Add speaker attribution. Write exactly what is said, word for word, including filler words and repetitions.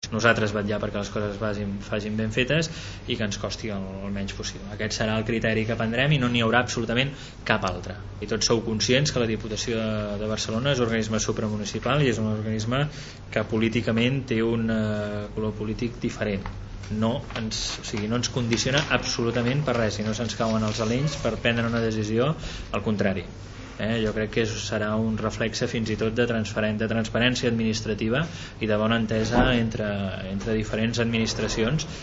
Speaker 1: nosaltres vetllar perquè les coses vagin, facin ben fetes i que ens costi el, el menys possible. Aquest serà el criteri que prendrem i no n'hi haurà absolutament cap altre. I tots sou conscients que la Diputació de, de Barcelona és un organisme supramunicipal i és un organisme que políticament té un uh, color polític diferent. No ens, o sigui, no ens condiciona absolutament per res i no se'ns cauen els alenys per prendre una decisió, al contrari. Eh, jo crec que serà un reflexe fins i tot de, transparent, de transparència administrativa i de bona entesa entre, entre diferents administracions